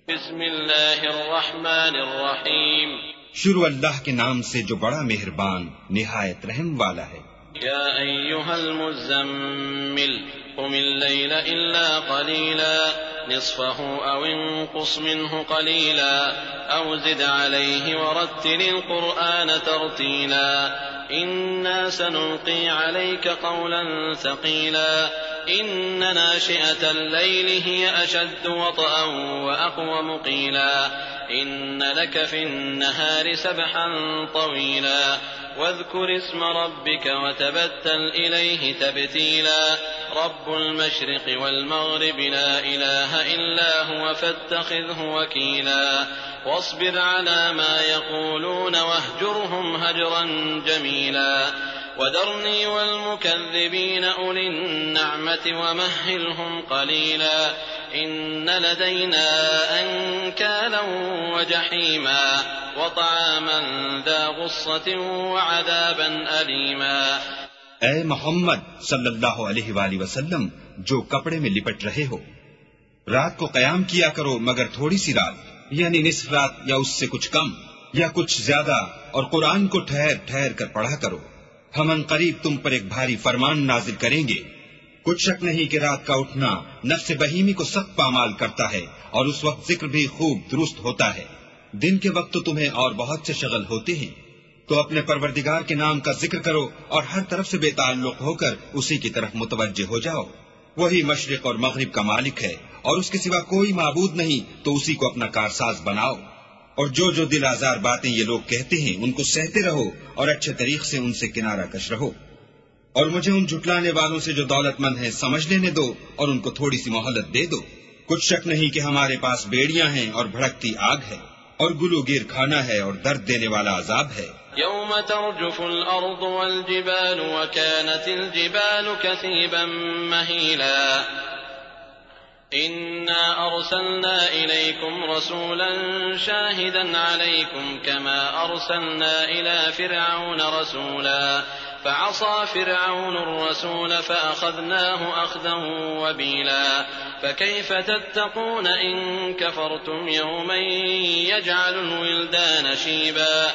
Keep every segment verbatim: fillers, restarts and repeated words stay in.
بسم اللہ الرحمن الرحیم. شروع اللہ کے نام سے جو بڑا مہربان نہایت رحم والا ہے. یا ایھا المزمل قم اللیل الا قلیلا نصفه او انقص منه قلیلا او زد علیہ ورتل القرآن ترتیلا انا سنلقی علیک قولا ثقیلا ان ناشئة الليل هي اشد وطئا واقوم قیلا ان لك في النهار سبحا طويلا واذكر اسم ربك وتبتل إليه تبتيلا رب المشرق والمغرب لا إله إلا هو فاتخذه وكيلا واصبر على ما يقولون واهجرهم هجرا جميلا وذرني والمكذبين أولي النعمة ومهلهم قليلا إن لدينا أنكالا وجحيما وطعاما ذا غصة وعذابا أليما. اے محمد صلی اللہ علیہ وآلہ وسلم جو کپڑے میں لپٹ رہے ہو، رات کو قیام کیا کرو مگر تھوڑی سی رات، یعنی نصف رات یا اس سے کچھ کم یا کچھ زیادہ، اور قرآن کو ٹھہر ٹھہر کر پڑھا کرو. ہم ان قریب تم پر ایک بھاری فرمان نازل کریں گے. کچھ شک نہیں کہ رات کا اٹھنا نفس بہیمی کو سخت پامال کرتا ہے، اور اس وقت ذکر بھی خوب درست ہوتا ہے. دن کے وقت تو تمہیں اور بہت سے شغل ہوتے ہیں، تو اپنے پروردگار کے نام کا ذکر کرو اور ہر طرف سے بے تعلق ہو کر اسی کی طرف متوجہ ہو جاؤ. وہی مشرق اور مغرب کا مالک ہے اور اس کے سوا کوئی معبود نہیں، تو اسی کو اپنا کارساز بناؤ. اور جو جو دل آزار باتیں یہ لوگ کہتے ہیں ان کو سہتے رہو اور اچھے طریق سے ان سے کنارہ کش رہو. اور مجھے ان جھٹلانے والوں سے جو دولت مند ہیں سمجھ لینے دو اور ان کو تھوڑی سی مہلت دے دو. کچھ شک نہیں کہ ہمارے پاس بیڑیاں ہیں اور بھڑکتی آگ ہے، اور گلو گیر کھانا ہے اور درد دینے والا عذاب ہے. یوم ترجف الارض والجبال وكانت الجبال كثيبا مهيلا إنا أرسلنا إليكم رسولا شاهدا عليكم كما أرسلنا إلى فرعون رسولا فعصى فرعون الرسول فأخذناه أخذا وبيلا فكيف تتقون إن كفرتم يوما يجعل الولدان شيبا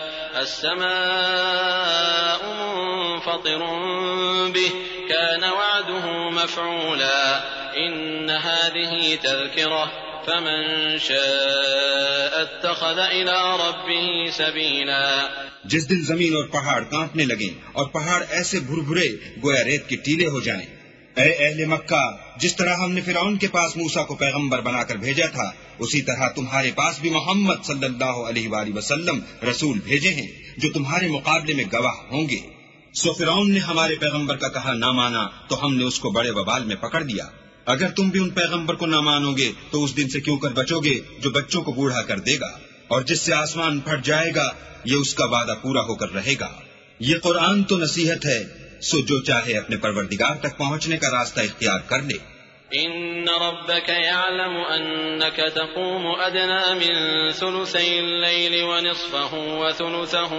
السماء منفطر به كان وعده مفعولا إن هذه تذكرة فمن شاء اتخذ إلى ربه سبيلا. جس دن زمین اور پہاڑ کانپنے لگیں اور پہاڑ ایسے بھر بھرے گویا ریت کے ٹیلے ہو جائیں. اے اہل مکہ، جس طرح ہم نے فرعون کے پاس موسیٰ کو پیغمبر بنا کر بھیجا تھا، اسی طرح تمہارے پاس بھی محمد صلی اللہ علیہ وآلہ وسلم رسول بھیجے ہیں جو تمہارے مقابلے میں گواہ ہوں گے. سو فرعون نے ہمارے پیغمبر کا کہا نہ مانا تو ہم نے اس کو بڑے وبال میں پکڑ دیا. اگر تم بھی ان پیغمبر کو نہ مانو گے تو اس دن سے کیوں کر بچو گے جو بچوں کو بوڑھا کر دے گا، اور جس سے آسمان پھٹ جائے گا یہ اس کا وعدہ پورا ہو کر رہے گا. یہ قرآن تو نصیحت ہے، سو جو چاہے اپنے پروردگار تک پہنچنے کا راستہ اختیار کر لے. إن ربك يعلم أنك تقوم أدنى من ثلثي الليل ونصفه وثلثه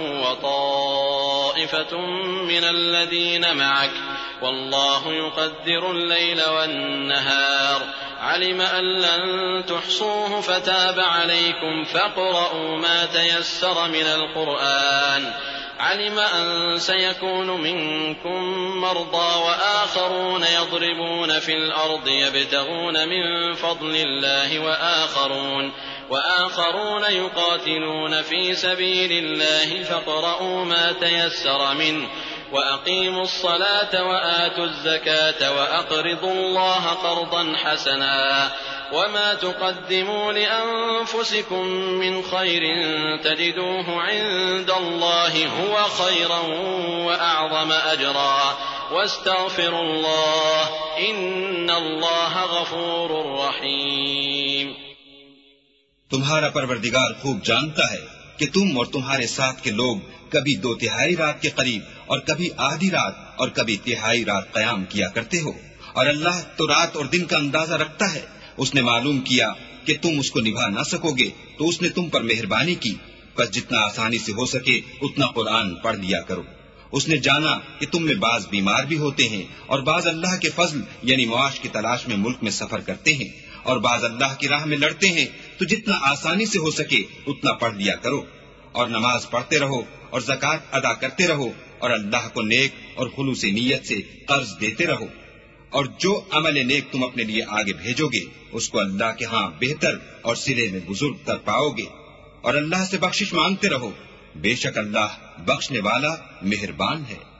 وطائفة من الذين معك والله يقدر الليل والنهار علم أن لن تحصوه فتاب عليكم فاقرؤوا ما تيسر من القرآن علم أن سيكون منكم مرضى وآخرون يضربون في الأرض يبتغون من فضل الله وآخرون وآخرون يقاتلون في سبيل الله فاقرؤوا ما تيسر منه وأقيموا الصلاة وآتوا الزكاة وأقرضوا الله قرضا حسنا وما تقدموا لأنفسكم من خير تجدوه عند الله هو خيرا وأعظم أجرا واستغفروا الله إن الله غفور رحيم. تمہارا پروردگار خوب جانتا ہے کہ تم اور تمہارے ساتھ کے لوگ کبھی دو تہائی رات کے قریب اور کبھی آدھی رات اور کبھی تہائی رات قیام کیا کرتے ہو، اور اللہ تو رات اور دن کا اندازہ رکھتا ہے. اس نے معلوم کیا کہ تم اس کو نبھا نہ سکو گے تو اس نے تم پر مہربانی کی، بس جتنا آسانی سے ہو سکے اتنا قرآن پڑھ لیا کرو. اس نے جانا کہ تم میں بعض بیمار بھی ہوتے ہیں اور بعض اللہ کے فضل یعنی معاش کی تلاش میں ملک میں سفر کرتے ہیں، اور بعض اللہ کی راہ میں لڑتے ہیں تو جتنا آسانی سے ہو سکے اتنا پڑھ لیا کرو، اور نماز پڑھتے رہو اور زکوٰۃ ادا کرتے رہو، اور اللہ کو نیک اور خلوص نیت سے قرض دیتے رہو، اور جو عمل نیک تم اپنے لیے آگے بھیجو گے اس کو اللہ کے ہاں بہتر اور سرے میں بزرگ تر پاؤ گے، اور اللہ سے بخشش مانگتے رہو، بے شک اللہ بخشنے والا مہربان ہے۔